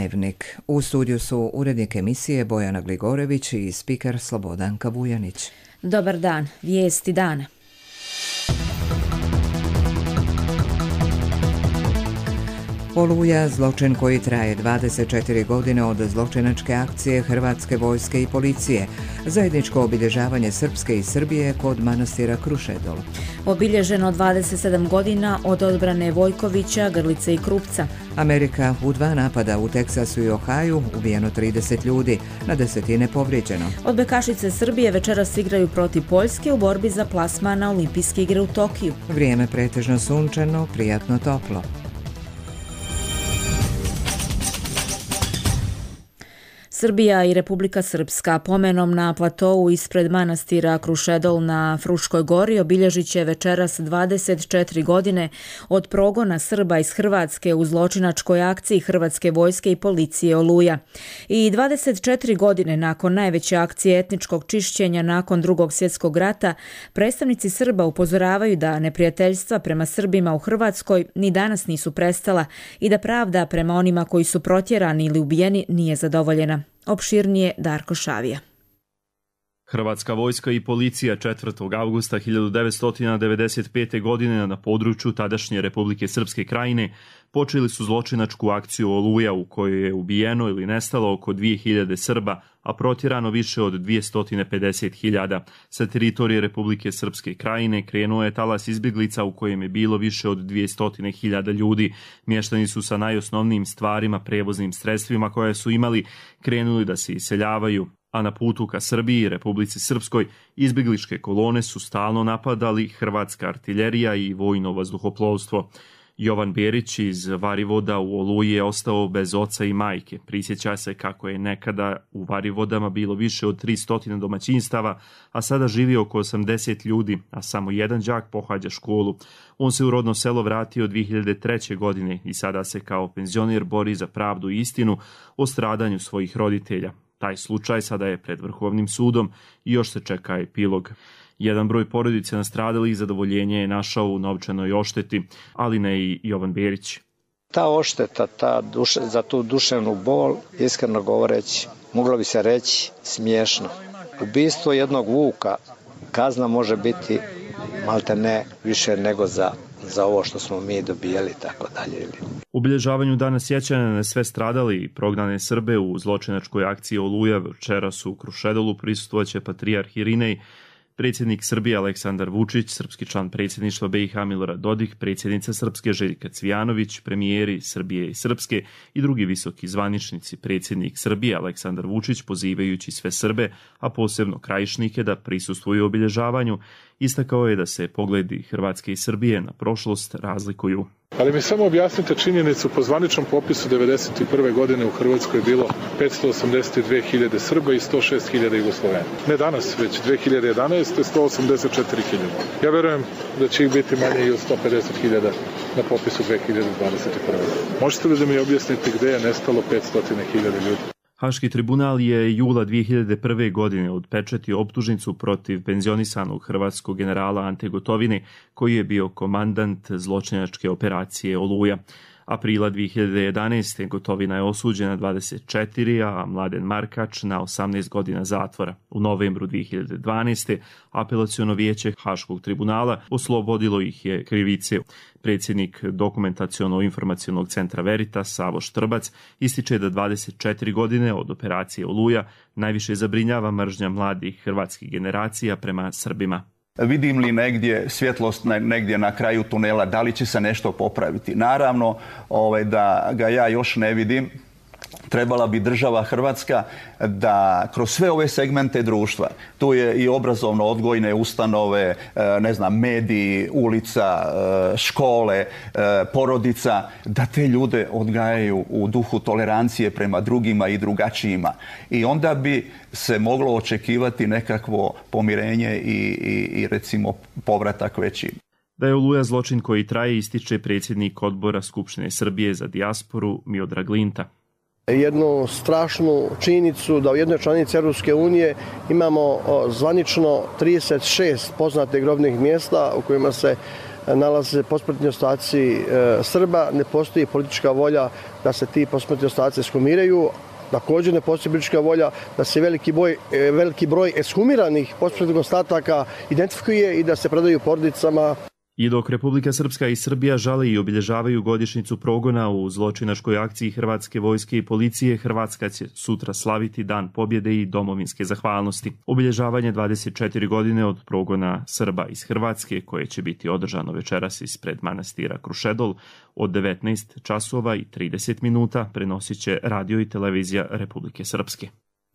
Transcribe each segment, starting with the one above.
Dnevnik. U studiju su urednik emisije Bojana Gligorević i spiker Slobodanka Vujanić. Dobar dan, vijesti dana. Oluja, zločin koji traje 24 godine od zločinačke akcije Hrvatske vojske i policije, zajedničko obilježavanje Srpske i Srbije kod manastira Krušedol. Obilježeno 27 godina od odbrane Vojkovića, Grlice i Krupca. Amerika u 2 napada u Teksasu i Ohaju, ubijeno 30 ljudi, na desetine povrijeđeno. Odbojkašice Srbije večeras igraju protiv Poljske u borbi za plasman na Olimpijske igre u Tokiju. Vrijeme pretežno sunčano, prijatno toplo. Srbija i Republika Srpska pomenom na platovu ispred manastira Krušedol na Fruškoj gori obilježit će večeras 24 godine od progona Srba iz Hrvatske u zločinačkoj akciji Hrvatske vojske i policije Oluja. I 24 godine nakon najveće akcije etničkog čišćenja nakon Drugog svjetskog rata, predstavnici Srba upozoravaju da neprijateljstva prema Srbima u Hrvatskoj ni danas nisu prestala i da pravda prema onima koji su protjerani ili ubijeni nije zadovoljena. Opširnije Darko Šavija. Hrvatska vojska i policija 4. avgusta 1995. godine na području tadašnje Republike Srpske krajine počeli su zločinačku akciju Oluja u kojoj je ubijeno ili nestalo oko 2000 Srba, a protjerano više od 250.000. Sa teritorije Republike Srpske krajine krenuo je talas izbjeglica u kojem je bilo više od 200.000 ljudi. Mještani su sa najosnovnijim stvarima, prevoznim sredstvima koje su imali, krenuli da se iseljavaju. A na putu ka Srbiji i Republici Srpskoj izbjegličke kolone su stalno napadali hrvatska artiljerija i vojno vazduhoplovstvo. Jovan Berić iz Varivoda u Oluji je ostao bez oca i majke. Prisjeća se kako je nekada u Varivodama bilo više od 300 domaćinstava, a sada živi oko 80 ljudi, a samo jedan đak pohađa školu. On se u rodno selo vratio 2003. godine i sada se kao penzioner bori za pravdu i istinu o stradanju svojih roditelja. Taj slučaj sada je pred Vrhovnim sudom i još se čeka epilog. Jedan broj porodice nastradalih zadovoljenje je našao u novčanoj ošteti, ali ne i Jovan Berić. Ta ošteta, za tu duševnu bol, iskreno govoreći, moglo bi se reći smiješno. Ubistvo jednog vuka, kazna može biti malte ne više nego za ovo što smo mi dobijali, tako dalje. U obilježavanju dana sjećanja na sve stradali i prognane Srbe u zločinačkoj akciji Oluja večeras u Krušedolu prisustvovaće patrijarh Irinej, predsjednik Srbije Aleksandar Vučić, srpski član predsjedništva BiH Milorad Dodik, predsjednica Srpske Željka Cvijanović, premijeri Srbije i Srpske i drugi visoki zvaničnici. Predsjednik Srbije Aleksandar Vučić, pozivajući sve Srbe, a posebno Krajišnike da prisustvuju obilježavanju, istakao je da se pogledi Hrvatske i Srbije na prošlost razlikuju. Ali mi samo objasnite činjenicu, po zvaničnom popisu 1991. godine u Hrvatskoj je bilo 582.000 Srba i 106.000 Jugoslovena. Ne danas, već 2011. 184.000. Ja verujem da će ih biti manje i od 150.000 na popisu 2021. Možete li da mi objasnite gde je nestalo 500.000 ljudi? Haški tribunal je jula 2001. godine odpečatio optužnicu protiv penzionisanog hrvatskog generala Ante Gotovine, koji je bio komandant zločinačke operacije Oluja. Aprila 2011. Gotovina je osuđena 24, a Mladen Markač na 18 godina zatvora. U novembru 2012. apelaciono vijeće Haškog tribunala oslobodilo ih je krivice. Predsjednik Dokumentaciono-informacionog centra Veritas, Savo Štrbac, ističe da 24 godine od operacije Oluja najviše zabrinjava mržnja mladih hrvatskih generacija prema Srbima. Vidim li negdje svjetlost negdje na kraju tunela, da li će se nešto popraviti? Naravno da ga ja još ne vidim. Trebala bi država Hrvatska da kroz sve ove segmente društva, tu je i obrazovno-odgojne ustanove, mediji, ulica, škole, porodica, da te ljude odgajaju u duhu tolerancije prema drugima i drugačijima. I onda bi se moglo očekivati nekakvo pomirenje i recimo povratak veći. Da je Oluja zločin koji traje, ističe predsjednik odbora Skupštine Srbije za dijasporu Miodrag Linta. Jednu strašnu činjenicu da u jednoj članici Europske unije imamo zvanično 36 poznatih grobnih mjesta u kojima se nalaze posmrtni ostaci Srba. Ne postoji politička volja da se ti posmrtni ostaci ekshumiraju. Također ne postoji politička volja da se veliki broj ekshumiranih posmrtnih ostataka identifikuje i da se predaju porodicama. I dok Republika Srpska i Srbija žale i obilježavaju godišnjicu progona u zločinačkoj akciji Hrvatske vojske i policije, Hrvatska će sutra slaviti Dan pobjede i domovinske zahvalnosti. Obilježavanje 24 godine od progona Srba iz Hrvatske, koje će biti održano večeras ispred manastira Krušedol od 19 časova i 30 minuta, prenosit će radio i televizija Republike Srpske.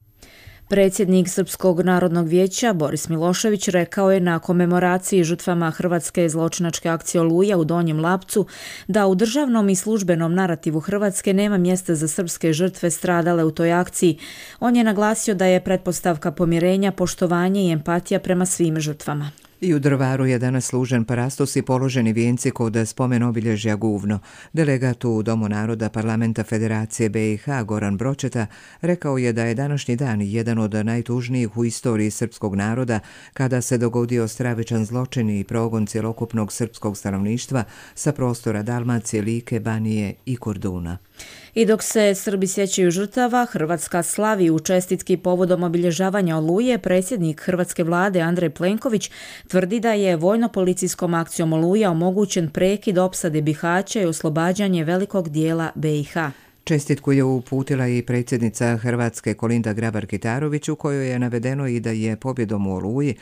Predsjednik Srpskog narodnog vijeća Boris Milošević rekao je na komemoraciji žrtvama Hrvatske zločinačke akcije Oluja u Donjem Lapcu da u državnom i službenom narativu Hrvatske nema mjesta za srpske žrtve stradale u toj akciji. On je naglasio da je pretpostavka pomirenja, poštovanje i empatija prema svim žrtvama. I u Drvaru je danas služen parastos i položeni vijenci kod spomen obilježja Guvno. Delegat u Domu naroda Parlamenta Federacije BiH Goran Bročeta rekao je da je današnji dan jedan od najtužnijih u istoriji srpskog naroda kada se dogodio stravičan zločin i progon cjelokupnog srpskog stanovništva sa prostora Dalmacije, Like, Banije i Korduna. I dok se Srbi sjećaju žrtava, Hrvatska slavi u čestitki povodom obilježavanja Oluje, predsjednik hrvatske vlade Andrej Plenković tvrdi da je vojno-policijskom akcijom Oluja omogućen prekid opsade Bihaća i oslobađanje velikog dijela BiH. Čestitku je uputila i predsjednica Hrvatske Kolinda Grabar-Kitarović, u kojoj je navedeno i da je pobjedom u Oluji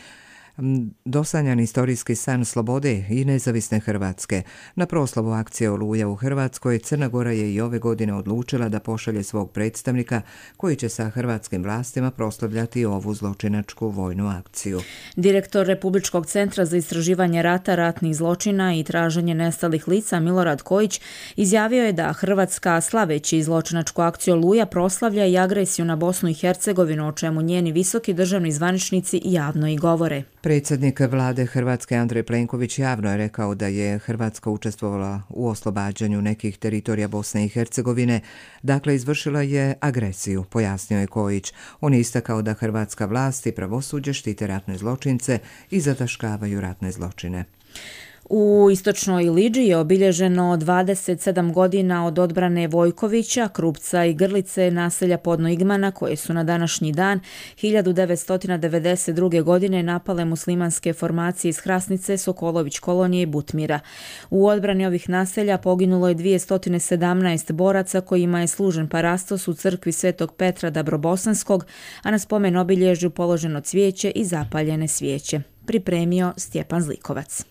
dosanjan istorijski san slobode i nezavisne Hrvatske. Na proslavu akcije Oluja u Hrvatskoj, Crna Gora je i ove godine odlučila da pošalje svog predstavnika koji će sa hrvatskim vlastima proslavljati ovu zločinačku vojnu akciju. Direktor Republičkog centra za istraživanje rata, ratnih zločina i traženje nestalih lica Milorad Kojić izjavio je da Hrvatska slaveći zločinačku akciju Oluja proslavlja i agresiju na Bosnu i Hercegovinu, o čemu njeni visoki državni zvaničnici javno i govore. Predsjednik vlade Hrvatske Andrej Plenković javno je rekao da je Hrvatska učestvovala u oslobađanju nekih teritorija Bosne i Hercegovine, dakle izvršila je agresiju, pojasnio je Kojić. On je istakao da hrvatska vlast i pravosuđe štite ratne zločince i zataškavaju ratne zločine. U istočnoj Lidži je obilježeno 27 godina od odbrane Vojkovića, Krupca i Grlice naselja Podnoigmana, koje su na današnji dan 1992. godine napale muslimanske formacije iz Hrasnice, Sokolović kolonije i Butmira. U odbrani ovih naselja poginulo je 217 boraca kojima je služen parastos u crkvi Svetog Petra Dabrobosanskog, a na spomen obilježju položeno cvijeće i zapaljene svijeće. Pripremio Stjepan Zlikovac.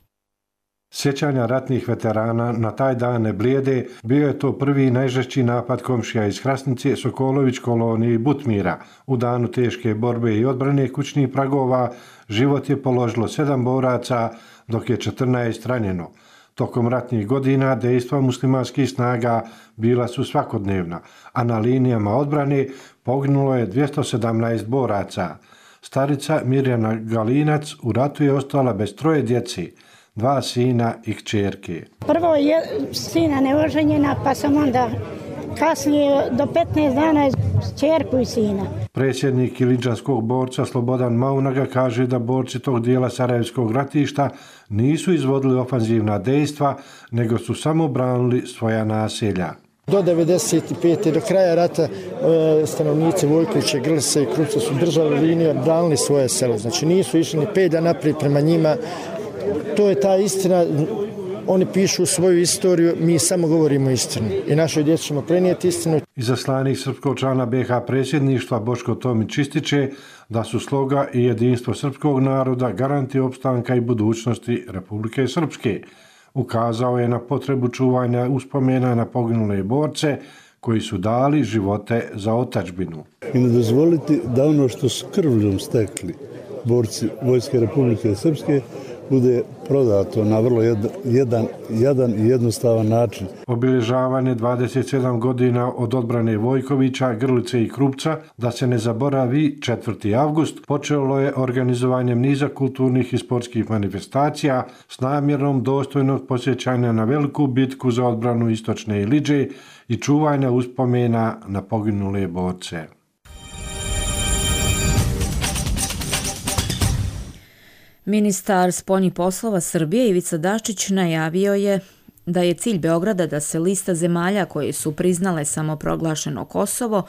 Sjećanja ratnih veterana na taj dan ne blijede, bio je to prvi i najžešći napad komšija iz Hrasnice, Sokolović kolonije i Butmira. U danu teške borbe i odbrane kućnih pragova život je položilo 7 boraca, dok je 14 ranjeno. Tokom ratnih godina dejstva muslimanskih snaga bila su svakodnevna, a na linijama odbrane poginulo je 217 boraca. Starica Mirjana Galinac u ratu je ostala bez 3 djece, 2 sina i kćerke. Prvo je sina neoženjena, pa sam onda kasnije do 15 dana kćerku i sina. Predsjednik ilidžanskog borca Slobodan Maunaga kaže da borci tog dijela Sarajevskog ratišta nisu izvodili ofanzivna dejstva, nego su samo branili svoja naselja. Do 1995. do kraja rata stanovnici Vojkovića, Grlice i Krupca su držali liniju, branili svoje selo. Znači nisu išli ni pedlja naprijed prema njima. To je ta istina, oni pišu svoju istoriju, mi samo govorimo istinu i našoj djeci ćemo prenijeti istinu. Izaslanik srpskog člana BiH predsjedništva Boško Tomić ističe da su sloga i jedinstvo srpskog naroda garanti opstanka i budućnosti Republike Srpske. Ukazao je na potrebu čuvanja uspomena na poginule borce koji su dali živote za otadžbinu. I ne dozvoliti da ono što su krvljom stekli borci Vojske Republike Srpske bude prodato na vrlo jedan i jednostavan način. Obilježavanje 27 godina od odbrane Vojkovića, Grlice i Krupca, da se ne zaboravi 4. avgust, počelo je organizovanjem niza kulturnih i sportskih manifestacija s namjerom dostojnog posjećanja na veliku bitku za odbranu istočne Ilidže i čuvanja uspomena na poginule borce. Ministar spoljnih poslova Srbije Ivica Dačić najavio je da je cilj Beograda da se lista zemalja koje su priznale samoproglašeno Kosovo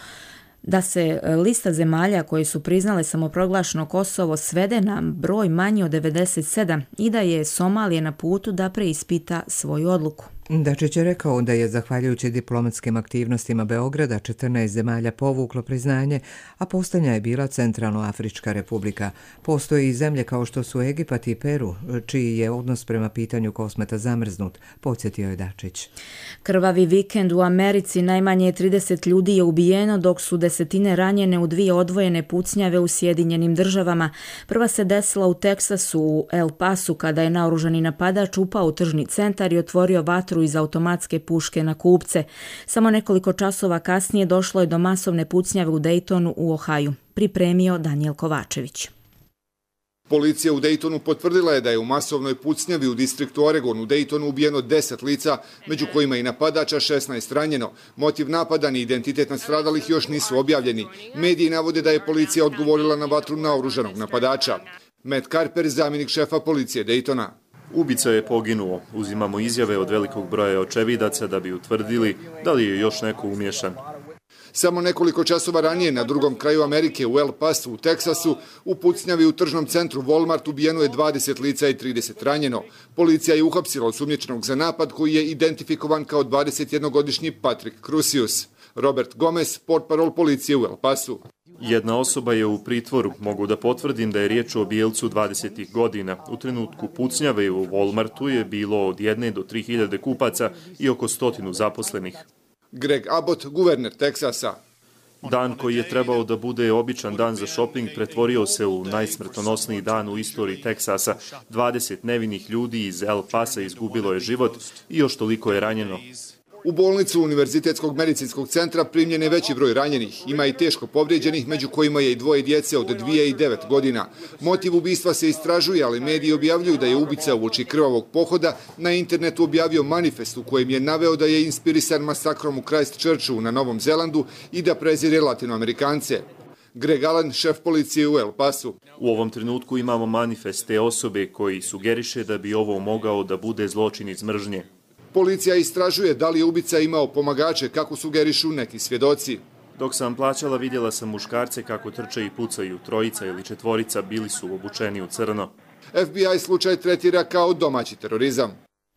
svede na broj manji od 97 i da je Somalija na putu da preispita svoju odluku. Dačić je rekao da je zahvaljujući diplomatskim aktivnostima Beograda 14 zemalja povuklo priznanje, a posljednja je bila Centralnoafrička republika. Postoje i zemlje kao što su Egipat i Peru, čiji je odnos prema pitanju Kosmeta zamrznut, podsjetio je Dačić. Krvavi vikend u Americi, najmanje 30 ljudi je ubijeno, dok su desetine ranjene u 2 odvojene pucnjave u Sjedinjenim državama. Prva se desila u Teksasu, u El Pasu, kada je naoružani napadač upao u tržni centar i otvorio vatru iz automatske puške na kupce. Samo nekoliko časova kasnije došlo je do masovne pucnjave u Daytonu u Ohaju. Pripremio Danijel Kovačević. Policija u Daytonu potvrdila je da je u masovnoj pucnjavi u distriktu Oregon u Daytonu ubijeno 10 lica, među kojima i napadača, 16 ranjeno. Motiv napada ni identitet nastradalih još nisu objavljeni. Mediji navode da je policija odgovorila na vatru naoružanog napadača. Matt Carper, zamjenik šefa policije Daytona. Ubica je poginuo. Uzimamo izjave od velikog broja očevidaca da bi utvrdili da li je još neko umješan. Samo nekoliko časova ranije na drugom kraju Amerike u El Pasu u Teksasu u pucnjavi u tržnom centru Walmart ubijeno je 20 lica i 30 ranjeno. Policija je uhapsila osumnjičenog za napad koji je identifikovan kao 21-godišnji Patrick Crusius. Robert Gomez, portparol policije u El Pasu. Jedna osoba je u pritvoru. Mogu da potvrdim da je riječ o bijelcu 20. godina. U trenutku pucnjave u Walmartu je bilo od 1 do 3.000 kupaca i oko 100 zaposlenih. Greg Abbott, guverner Teksasa. Dan koji je trebao da bude običan dan za šoping pretvorio se u najsmrtonosniji dan u istoriji Teksasa. 20 nevinih ljudi iz El Pasa izgubilo je život i još toliko je ranjeno. U bolnicu Univerzitetskog medicinskog centra primljen je veći broj ranjenih. Ima i teško povrijeđenih, među kojima je i 2 djece od 2 i 9 godina. Motiv ubistva se istražuje, ali mediji objavljuju da je ubica uoči krvavog pohoda na internetu objavio manifest u kojem je naveo da je inspirisan masakrom u Christchurchu na Novom Zelandu i da prezire Latinoamerikance. Greg Allen, šef policije u El Pasu. U ovom trenutku imamo manifest te osobe koji sugeriše da bi ovo mogao da bude zločin iz mržnje. Policija istražuje da li je ubica imao pomagače, kako sugerišu neki svjedoci. Dok sam plaćala, vidjela sam muškarce kako trče i pucaju. 3 ili 4 bili su obučeni u crno. FBI slučaj tretira kao domaći terorizam.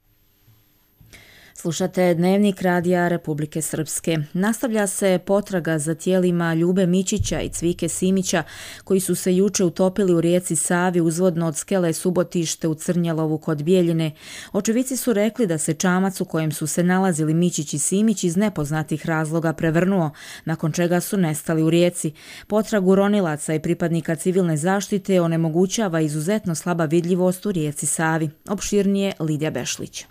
Slušate Dnevnik Radija Republike Srpske. Nastavlja se potraga za tijelima Ljube Mićića i Cvike Simića, koji su se juče utopili u rijeci Savi uzvodno od skele Subotište u Crnjelovu kod Bijeljine. Očevici su rekli da se čamac u kojem su se nalazili Mićić i Simić iz nepoznatih razloga prevrnuo, nakon čega su nestali u rijeci. Potragu ronilaca i pripadnika civilne zaštite onemogućava izuzetno slaba vidljivost u rijeci Savi. Opširnije Lidija Bešlić.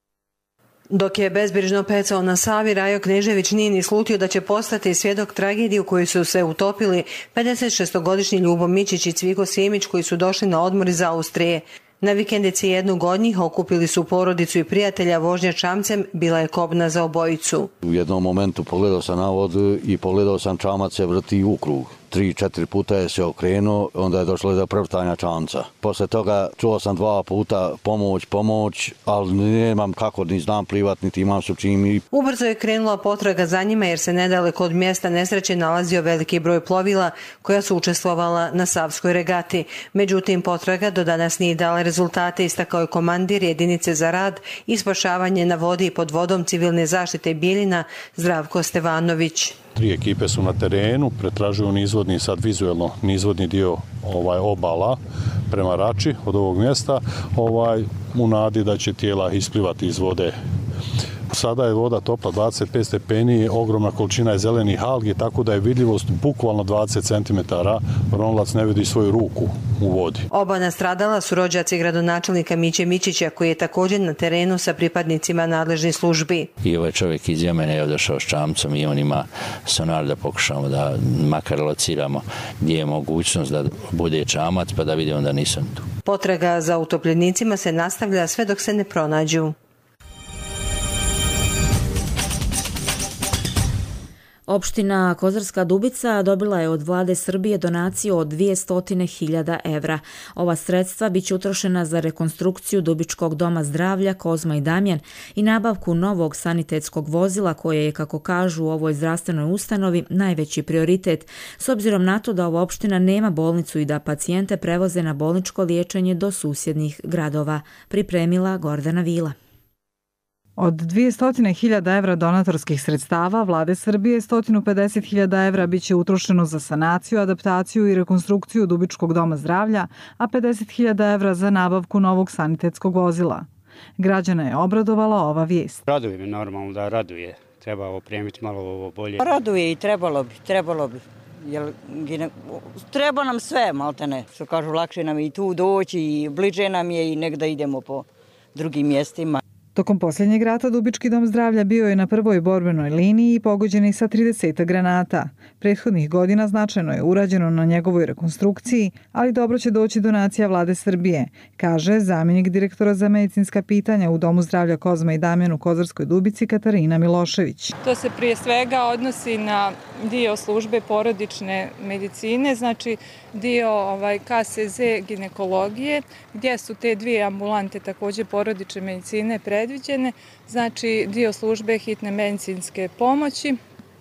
Dok je bezbrižno pecao na Savi, Rajo Knežević nije ni slutio da će postati svjedok tragedije u kojoj su se utopili 56-godišnji Ljubo Mićić i Cviko Simić koji su došli na odmor iz Austrije. Na vikendici jednog od njih okupili su porodicu i prijatelja, vožnja čamcem bila je kobna za obojicu. U jednom momentu pogledao sam na vodu i pogledao sam čamac se vrti u krug. 3-4 puta je se okrenuo, onda je došlo do prevrtanja čamca. Posle toga čuo sam 2 puta pomoć, ali nemam kako, ni znam plivat, niti imam su čim. Ubrzo je krenula potraga za njima jer se nedaleko od mjesta nesreće nalazio veliki broj plovila koja su učestvovala na Savskoj regati. Međutim, potraga do danas nije dala rezultate, istakao je komandir jedinice za rad i spašavanje na vodi i pod vodom civilne zaštite Bijeljina Zdravko Stevanović. 3 ekipe su na terenu, pretražuju nizvodni, sad vizuelno nizvodni dio obala prema Rači od ovog mjesta, u nadi da će tijela isplivati iz vode. Sada je voda topla 25 stepeni, ogromna količina je zelenih algi, tako da je vidljivost bukvalno 20 cm. Ronilac ne vidi svoju ruku u vodi. Oba nastradala su rođaci gradonačelnika Miće Mićića, koji je također na terenu sa pripadnicima nadležnih službi. I ovaj čovjek iz Jemene je došao s čamcom i on ima sonar da pokušamo da makar lociramo gdje je mogućnost da bude čamac pa da vidimo da nisam tu. Potraga za utopljenicima se nastavlja sve dok se ne pronađu. Opština Kozarska Dubica dobila je od vlade Srbije donaciju od 200.000 evra. Ova sredstva biće utrošena za rekonstrukciju Dubičkog doma zdravlja Kozma i Damjan i nabavku novog sanitetskog vozila koje je, kako kažu u ovoj zdravstvenoj ustanovi, najveći prioritet, s obzirom na to da ova opština nema bolnicu i da pacijente prevoze na bolničko liječenje do susjednih gradova, pripremila Gordana Vila. Od 200.000 evra donatorskih sredstava vlade Srbije 150.000 evra biće utrošeno za sanaciju, adaptaciju i rekonstrukciju Dubičkog doma zdravlja, a 50.000 evra za nabavku novog sanitetskog vozila. Građana je obradovala ova vijest. Raduje me, normalno da raduje. Treba opremiti malo ovo bolje. Raduje i trebalo bi. Jer treba nam sve, maltene, što kažu, lakše nam i tu doći i bliže nam je i nek da idemo po drugim mjestima. Tokom posljednjeg rata Dubički dom zdravlja bio je na prvoj borbenoj liniji i pogođen je sa 30 granata. Prethodnih godina značajno je urađeno na njegovoj rekonstrukciji, ali dobro će doći donacija vlade Srbije, kaže zamjenik direktora za medicinska pitanja u Domu zdravlja Kozma i Damjan u Kozarskoj Dubici Katarina Milošević. To se prije svega odnosi na dio službe porodične medicine, znači dio KSZ ginekologije, gdje su te dvije ambulante također porodične medicine predviđene, znači dio službe hitne medicinske pomoći,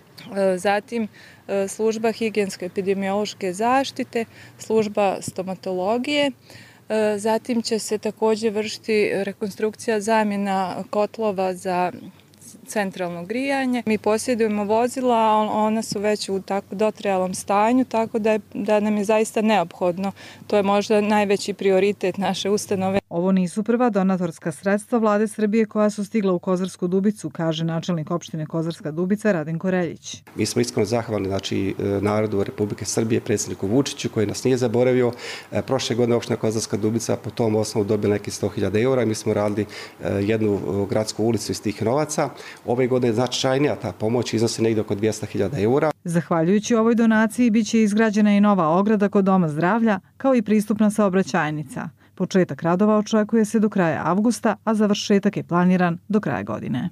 zatim služba higijensko-epidemiološke zaštite, služba stomatologije, zatim će se također vršiti rekonstrukcija zamjena kotlova za centralno grijanje. Mi posjedujemo vozila, a ona su već u tako dotrajalom stanju, tako da nam je zaista neophodno. To je možda najveći prioritet naše ustanove. Ovo nisu prva donatorska sredstva vlade Srbije koja su stigla u Kozarsku Dubicu, kaže načelnik opštine Kozarska Dubica Radenko Reljić. Mi smo iskreno zahvalni narodu Republike Srbije, predsjedniku Vučiću koji nas nije zaboravio. Prošle godine opština Kozarska Dubica po tom osnovu dobila neki 100.000 eura i mi smo radili jednu gradsku ulicu iz tih novaca. Ove godine značajnija ta pomoć iznosi negdje oko 200.000 eura. Zahvaljujući ovoj donaciji biće izgrađena i nova ograda kod Doma zdravlja, kao i pristupna saobraćajnica. Početak radova očekuje se do kraja avgusta, a završetak je planiran do kraja godine.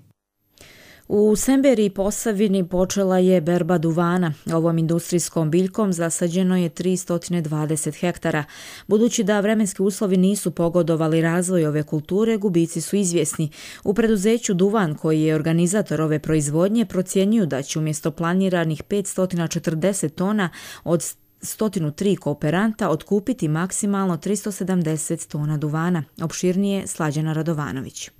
U Semberiji i Posavini počela je berba duvana. Ovom industrijskom biljkom zasađeno je 320 hektara. Budući da vremenski uslovi nisu pogodovali razvoj ove kulture, gubici su izvjesni. U preduzeću Duvan, koji je organizator ove proizvodnje, procjenjuju da će umjesto planiranih 540 tona od 103 kooperanta otkupiti maksimalno 370 tona duvana. Opširnije Slađana Radovanović.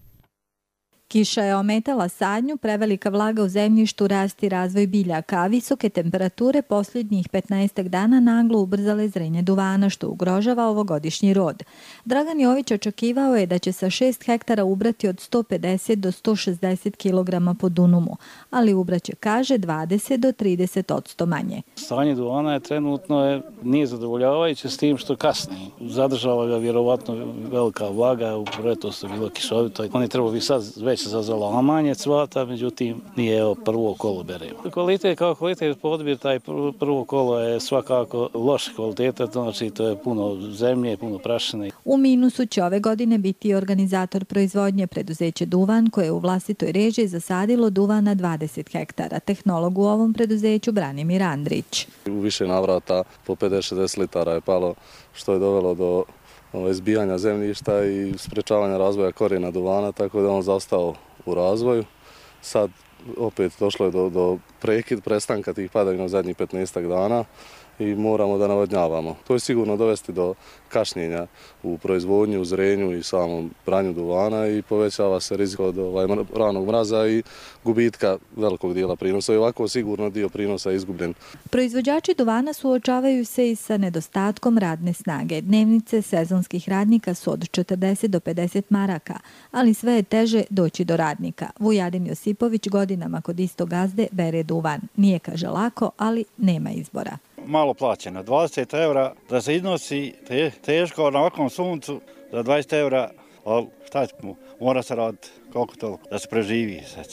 Kiša je ometala sadnju, prevelika vlaga u zemljištu, rast i razvoj biljaka, a visoke temperature posljednjih 15 dana naglo ubrzale zrenje duvana, što ugrožava ovogodišnji rod. Dragan Jović očekivao je da će sa 6 hektara ubrati od 150 do 160 kg po dunumu, ali ubraće, kaže, 20 do 30% manje. Stanje duvana je trenutno nije zadovoljavajuće s tim što kasni. Zadržava ga vjerovatno velika vlaga, u pretostu bilo kišovito. On je trebao bi sad već za zalamanje cvata, međutim nije prvo kolo beremo. Kvalitet kao kvalitet podbir, taj prvo kolo je svakako loše kvaliteta, znači to je puno zemlje, puno prašine. U minusu će ove godine biti organizator proizvodnje preduzeće Duvan, koje je u vlastitoj režiji zasadilo duvan na 20 hektara. Tehnolog u ovom preduzeću Branimir Andrić. U više navrata po 50-60 litara je palo, što je dovelo do izbijanja zemljišta i sprečavanja razvoja korijena duvana, tako da on zaostao u razvoju. Sad opet došlo je do prestanka tih padavina u zadnjih 15 dana i moramo da navodnjavamo. To je sigurno dovesti do kašnjenja u proizvodnji, u zrenju i samom branju duvana i povećava se rizik od ranog mraza i gubitka velikog dijela prinosa. I ovako sigurno dio prinosa je izgubljen. Proizvođači duvana suočavaju se i sa nedostatkom radne snage. Dnevnice sezonskih radnika su od 40 do 50 maraka, ali sve je teže doći do radnika. Vujadin Josipović godinama kod istog gazde bere duvan. Nije, kaže, lako, ali nema izbora. Malo plaćeno, 20 eura da se iznosi teško na ovakvom suncu za 20 eura, ali šta ćemo, mora se raditi koliko toliko, da se preživi sve samo.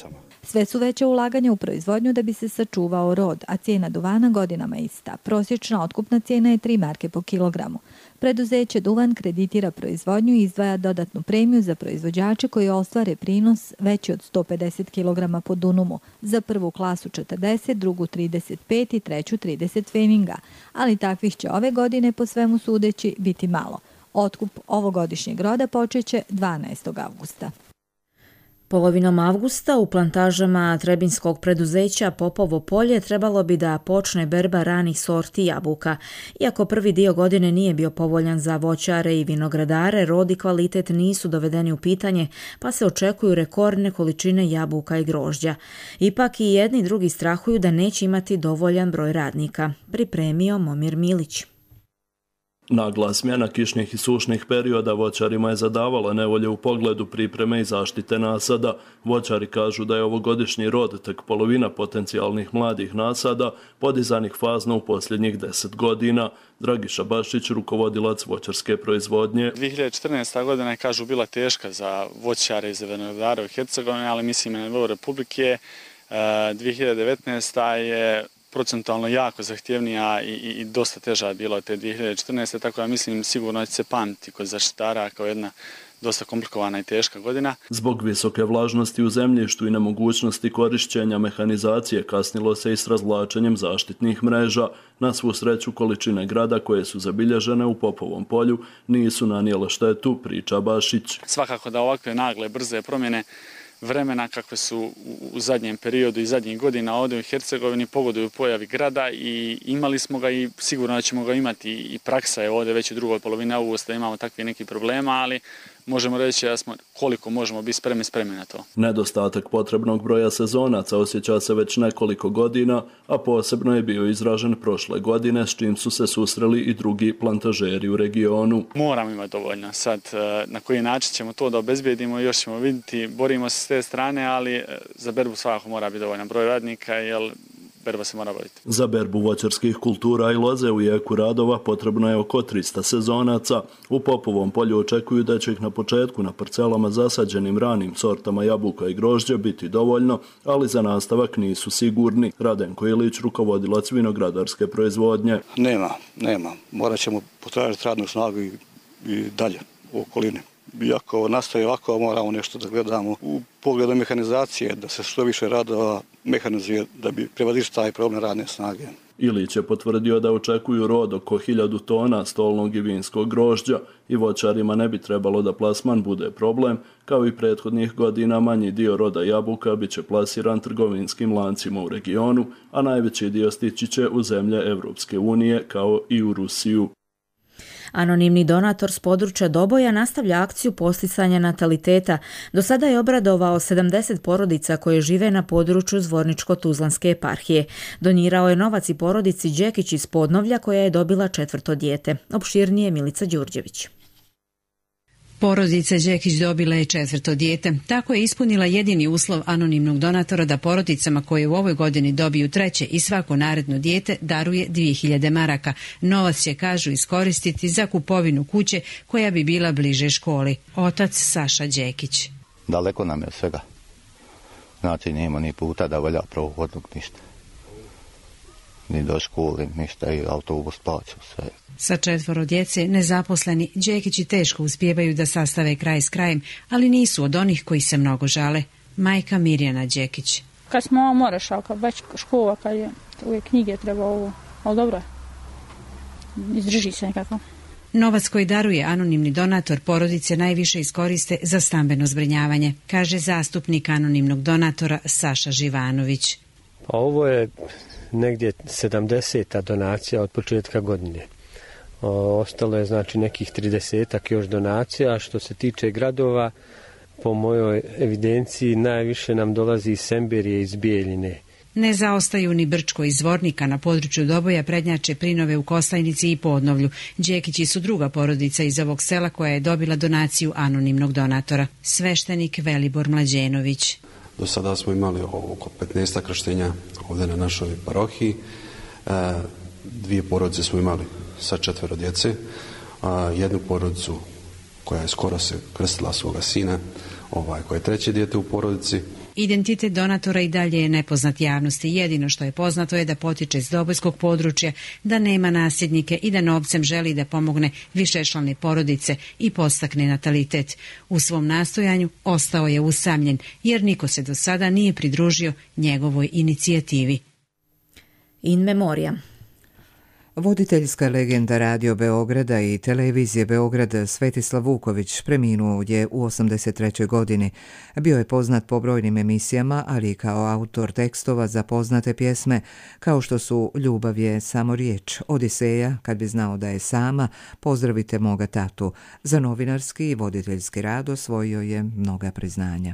Sve su veće ulaganja u proizvodnju da bi se sačuvao rod, a cijena duvana godinama ista. Prosječna otkupna cijena je 3 marke po kilogramu. Preduzeće Duvan kreditira proizvodnju i izdvaja dodatnu premiju za proizvođače koji ostvare prinos veći od 150 kg po dunumu, za prvu klasu 40, drugu 35 i treću 30 feninga, ali takvih će ove godine po svemu sudeći biti malo. Otkup ovogodišnjeg roda počeće 12. avgusta. Polovinom avgusta u plantažama trebinskog preduzeća Popovo polje trebalo bi da počne berba ranih sorti jabuka. Iako prvi dio godine nije bio povoljan za voćare i vinogradare, rod i kvalitet nisu dovedeni u pitanje, pa se očekuju rekordne količine jabuka i grožđa. Ipak i jedni i drugi strahuju da neće imati dovoljan broj radnika. Pripremio Momir Milić. Nagla smjena kišnih i sušnih perioda voćarima je zadavala nevolje u pogledu pripreme i zaštite nasada. Voćari kažu da je ovogodišnji rod tek polovina potencijalnih mladih nasada podizanih fazno u posljednjih 10 godina. Dragiša Bašić, rukovodilac voćarske proizvodnje. 2014. godina je, kažu, bila teška za voćare i za vinogradare u Hercegovini, ali mislim na nivou Republike. 2019. je procentualno jako zahtjevnija i dosta teža je bila od te 2014. Tako da mislim sigurno će se pamtiti kod zaštitara kao jedna dosta komplikovana i teška godina. Zbog visoke vlažnosti u zemljištu i nemogućnosti korišćenja mehanizacije kasnilo se i s razvlačenjem zaštitnih mreža. Na svu sreću količine grada koje su zabilježene u Popovom polju nisu nanijele štetu, priča Bašić. Svakako da ovakve nagle, brze promjene vremena kakve su u zadnjem periodu i zadnjih godina ovdje u Hercegovini pogoduju pojavi grada i imali smo ga i sigurno da ćemo ga imati i praksa je ovdje već u drugoj polovini avgusta imamo takvih nekih problema, ali možemo reći da smo koliko možemo biti spremni na to. Nedostatak potrebnog broja sezonaca osjeća se već nekoliko godina, a posebno je bio izražen prošle godine s čim su se susreli i drugi plantažeri u regionu. Moramo imati dovoljno. Sad na koji način ćemo to da obezbijedimo još ćemo vidjeti. Borimo se s te strane, ali za berbu svakako mora biti dovoljan broj radnika jer berba se mora baviti. Za berbu voćarskih kultura i loze u jeku radova potrebno je oko 300 sezonaca. U Popovom polju očekuju da će ih na početku na parcelama zasađenim ranim sortama jabuka i grožđa biti dovoljno, ali za nastavak nisu sigurni. Radenko Ilić, rukovodilac vinogradarske proizvodnje. Nema. Morat ćemo potražiti radnu snagu i dalje u okolini. Iako nastaje ovako, moramo nešto da gledamo u pogledu mehanizacije, da se što više radova mehanizuje da bi prevazišli taj problem radne snage. Ilić je potvrdio da očekuju rod oko 1000 tona stolnog i vinskog grožđa i voćarima ne bi trebalo da plasman bude problem, kao i prethodnih godina manji dio roda jabuka bit će plasiran trgovinskim lancima u regionu, a najveći dio stići će u zemlje Evropske unije kao i u Rusiju. Anonimni donator s područja Doboja nastavlja akciju posticanja nataliteta. Do sada je obradovao 70 porodica koje žive na području Zvorničko-Tuzlanske eparhije. Donirao je novac i porodici Đekić iz Podnovlja koja je dobila 4. dijete. Opširnije Milica Đurđević. Porodica Đekić dobila je 4. dijete. Tako je ispunila jedini uslov anonimnog donatora da porodicama koje u ovoj godini dobiju 3. i svako naredno dijete daruje 2000 maraka. Novac će, kažu, iskoristiti za kupovinu kuće koja bi bila bliže školi. Otac Saša Đekić. Daleko nam je svega. Znači nema ni puta da volja prohodnog ništa. Ni do škole, ništa i autobus plaću sve. Sa 4 djece nezaposleni Đekići teško uspijevaju da sastave kraj s krajem, ali nisu od onih koji se mnogo žale. Majka Mirjana Đekić. Kad smo moraš, ali kad već škola, kad je uvijek knjige treba ovo, ali dobro, izdrži se nekako. Novac koji daruje anonimni donator porodice najviše iskoriste za stambeno zbrinjavanje, kaže zastupnik anonimnog donatora Saša Živanović. Pa ovo je negdje 70. donacija od početka godine. Ostalo je znači nekih 30 još donacija, a što se tiče gradova, po mojoj evidenciji najviše nam dolazi iz Semberije i iz Bijeljine. Ne zaostaju ni Brčko iz Zvornika, na području Doboja prednjače Prinove u Kostajnici i Podnovlju. Đekići su druga porodica iz ovog sela koja je dobila donaciju anonimnog donatora. Sveštenik Velibor Mlađenović. Do sada smo imali oko 15 krštenja ovdje na našoj parohiji. 2 porodice smo imali sa 4 djece. Jednu porodicu koja je skoro se krstila svoga sina, koje je 3. dijete u porodici. Identitet donatora i dalje je nepoznat javnosti. Jedino što je poznato je da potiče iz dobojskog područja, da nema nasljednike i da novcem želi da pomogne višečlane porodice i podstakne natalitet. U svom nastojanju ostao je usamljen, jer niko se do sada nije pridružio njegovoj inicijativi. In memoria. Voditeljska legenda Radio Beograda i televizije Beograd Svetislav Vuković preminuo je u 83. godini. Bio je poznat po brojnim emisijama, ali i kao autor tekstova za poznate pjesme, kao što su Ljubav je samo riječ, Odiseja, Kad bi znao da je sama, Pozdravite moga tatu. Za novinarski i voditeljski rad osvojio je mnoga priznanja.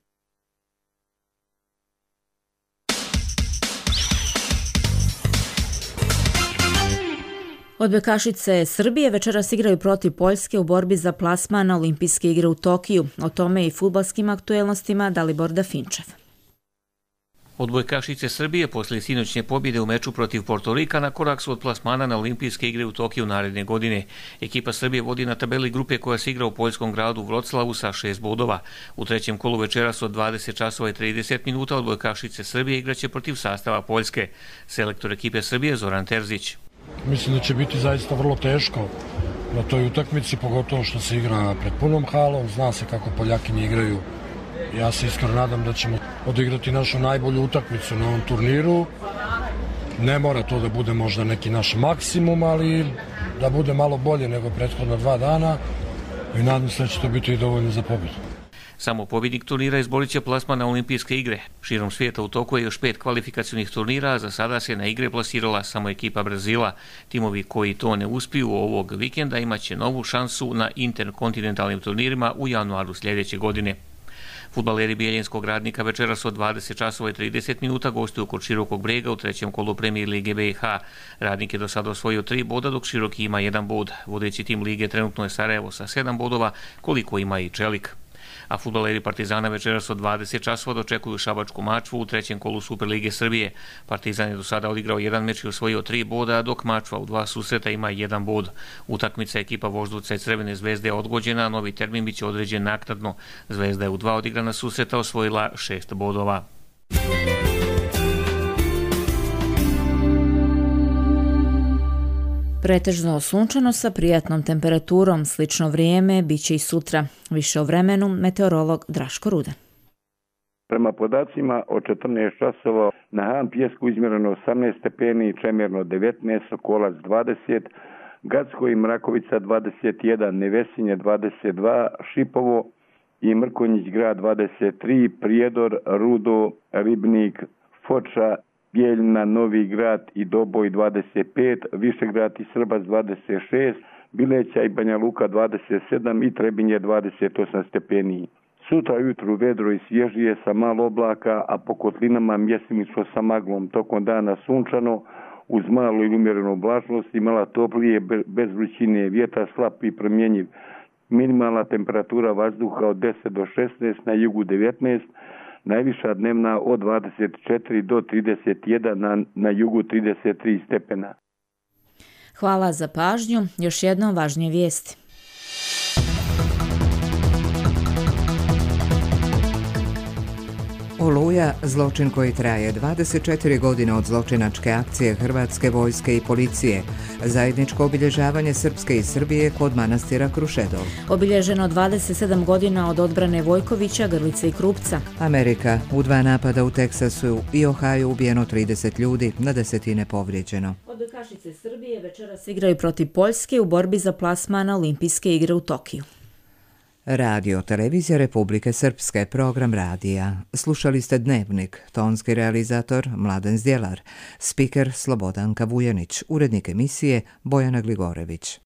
Odbojkašice Srbije večeras igraju protiv Poljske u borbi za plasman na Olimpijske igre u Tokiju. O tome i fudbalskim aktuelnostima Dalibor Dafinčev. Odbojkašice Srbije poslije sinoćnje pobjede u meču protiv Portorika na korak su od plasmana na Olimpijske igre u Tokiju naredne godine. Ekipa Srbije vodi na tabeli grupe koja se igra u poljskom gradu Vroclavu sa 6 bodova. U trećem kolu večeras od 20 časova i 30 minuta odbojkašice Srbije igraće protiv sastava Poljske. Selektor ekipe Srbije Zoran Terzić. Mislim da će biti zaista vrlo teško na toj utakmici, pogotovo što se igra pred punom halom. Zna se kako Poljakinje igraju. Ja se iskreno nadam da ćemo odigrati našu najbolju utakmicu na ovom turniru. Ne mora to da bude možda neki naš maksimum, ali da bude malo bolje nego prethodna 2 dana i nadam se da će to biti i dovoljno za pobjedu. Samo pobjednik turnira izborit će plasman na Olimpijske igre. Širom svijeta u toku je još 5 kvalifikacionih turnira, a za sada se na igre plasirala samo ekipa Brazila. Timovi koji to ne uspiju ovog vikenda imaće novu šansu na interkontinentalnim turnirima u januaru sljedeće godine. Fudbaleri Bijeljinskog Radnika večeras od 20 časova i 30 minuta gostuju kod Širokog Brega u trećem kolu Premijer Lige BiH. Radnik je do sada osvojio 3 boda, dok Široki ima 1 bod. Vodeći tim lige trenutno je Sarajevo sa 7 bodova, koliko ima i Čelik. A fudbaleri Partizana večeras od 20 časova dočekuju Šabačku Mačvu u trećem kolu Superlige Srbije. Partizan je do sada odigrao 1 meč i osvojio 3 boda, dok Mačva u 2 susreta ima 1 bod. Utakmica ekipa Voždovca i Crvene zvezde je odgođena, novi termin biće određen naknadno. Zvezda je u 2 odigrana susreta osvojila 6 bodova. Pretežno sunčano sa prijatnom temperaturom, slično vrijeme biće i sutra. Više o vremenu meteorolog Draško Ruda. Prema podacima od 14 časova na Han Pjesku izmjereno 18 stepeni, Čemerno 19, Sokolac 20, Gacko i Mrakovica 21, Nevesinje 22, Šipovo i Mrkonjić grad 23, Prijedor, Rudo, Ribnik, Foča, Bijeljina, Novi grad i Doboj 25, Višegrad i Srbac 26, Bileća i Banja Luka 27 i Trebinje 28 stepeni. Sutra ujutru vedro i svježije sa malo oblaka, a po kotlinama mjesimično sa maglom. Tokom dana sunčano, uz malu ili umjerenu oblačnost i mala toplije, bez vrućine, vjetar slab i promjenjiv. Minimalna temperatura vazduha od 10 do 16, na jugu 19, najviša dnevna od 24 do 31, na jugu 33 stepena. Hvala za pažnju. Još jednom važnije vijesti. Oluja, zločin koji traje 24 godine od zločinačke akcije Hrvatske vojske i policije. Zajedničko obilježavanje Srpske i Srbije kod manastira Krušedol. Obilježeno 27 godina od odbrane Vojkovića, Grlice i Krupca. Amerika, u 2 napada u Teksasu i Ohaju ubijeno 30 ljudi, na desetine povrijeđeno. Odbojkašice Srbije večeras igraju protiv Poljske u borbi za plasman na Olimpijske igre u Tokiju. Radio Televizija Republike Srpske, program radija. Slušali ste Dnevnik, tonski realizator Mladen Zdjelar, spiker Slobodanka Vujanić, urednik emisije Bojana Gligorević.